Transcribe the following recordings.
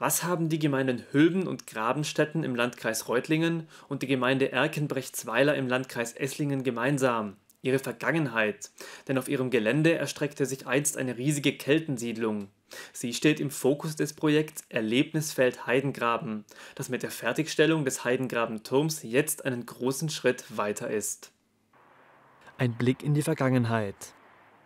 Was haben die Gemeinden Hülben und Grabenstetten im Landkreis Reutlingen und die Gemeinde Erkenbrechtsweiler im Landkreis Esslingen gemeinsam? Ihre Vergangenheit. Denn auf ihrem Gelände erstreckte sich einst eine riesige Keltensiedlung. Sie steht im Fokus des Projekts Erlebnisfeld Heidengraben, das mit der Fertigstellung des Heidengrabenturms jetzt einen großen Schritt weiter ist. Ein Blick in die Vergangenheit.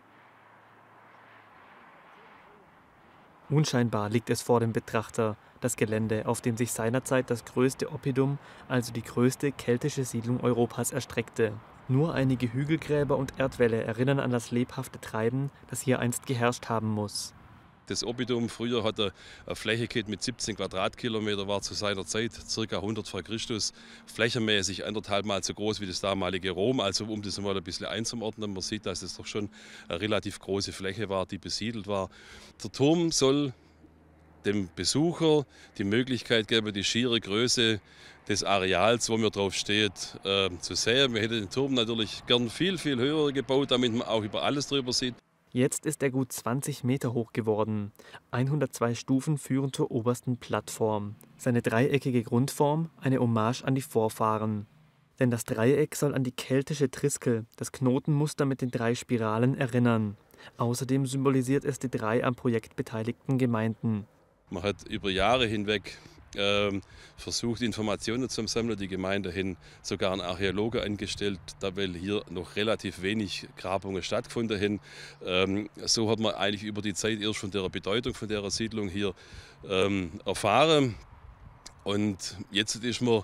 Unscheinbar liegt es vor dem Betrachter, das Gelände, auf dem sich seinerzeit das größte Oppidum, also die größte keltische Siedlung Europas, erstreckte. Nur einige Hügelgräber und Erdwälle erinnern an das lebhafte Treiben, das hier einst geherrscht haben muss. Das Oppidum früher hatte eine Fläche gehabt mit 17 Quadratkilometer, war zu seiner Zeit ca. 100 vor Christus, flächenmäßig 1,5 Mal so groß wie das damalige Rom. Also um das mal ein bisschen einzuordnen, man sieht, dass es doch schon eine relativ große Fläche war, die besiedelt war. Der Turm soll dem Besucher die Möglichkeit geben, die schiere Größe des Areals, wo mir drauf steht, zu sehen. Wir hätten den Turm natürlich gern viel, viel höher gebaut, damit man auch über alles drüber sieht. Jetzt ist er gut 20 Meter hoch geworden. 102 Stufen führen zur obersten Plattform. Seine dreieckige Grundform eine Hommage an die Vorfahren. Denn das Dreieck soll an die keltische Triskel, das Knotenmuster mit den 3 Spiralen, erinnern. Außerdem symbolisiert es die 3 am Projekt beteiligten Gemeinden. Man hat über Jahre hinweg versucht, Informationen zu sammeln, die Gemeinde hin sogar einen Archäologe angestellt, da weil hier noch relativ wenig Grabungen stattgefunden haben. So hat man eigentlich über die Zeit erst von der Bedeutung von der Siedlung hier erfahren. Und jetzt ist man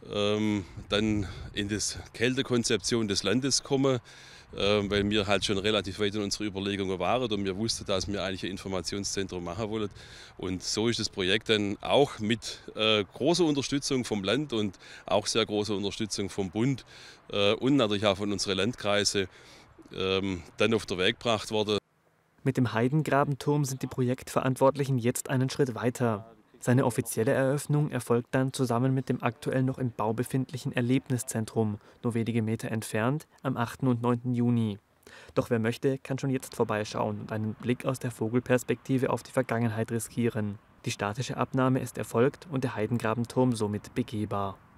dann in die Kältekonzeption des Landes gekommen, weil wir halt schon relativ weit in unsere Überlegungen waren und wir wussten, dass wir eigentlich ein Informationszentrum machen wollen. Und so ist das Projekt dann auch mit großer Unterstützung vom Land und auch sehr großer Unterstützung vom Bund und natürlich auch von unseren Landkreisen dann auf den Weg gebracht worden. Mit dem Heidengrabenturm sind die Projektverantwortlichen jetzt einen Schritt weiter. Seine offizielle Eröffnung erfolgt dann zusammen mit dem aktuell noch im Bau befindlichen Erlebniszentrum, nur wenige Meter entfernt, am 8. und 9. Juni. Doch wer möchte, kann schon jetzt vorbeischauen und einen Blick aus der Vogelperspektive auf die Vergangenheit riskieren. Die statische Abnahme ist erfolgt und der Heidengrabenturm somit begehbar.